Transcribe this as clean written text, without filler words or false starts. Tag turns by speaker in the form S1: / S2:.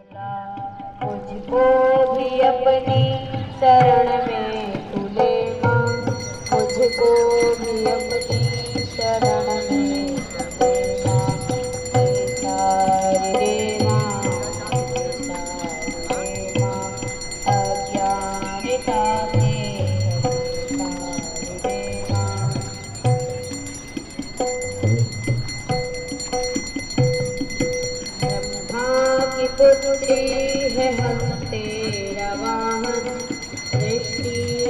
S1: मुझको भी अपनी शरण में तू ले माँ, मुझको भी अपनी शरण में तू ले माँ। सारे रे माँ, सारे रे माँ, अज्ञानता से सारे रे माँ। ब्रह्मा की पुत्री है हम तेरा वाहन, सृष्टि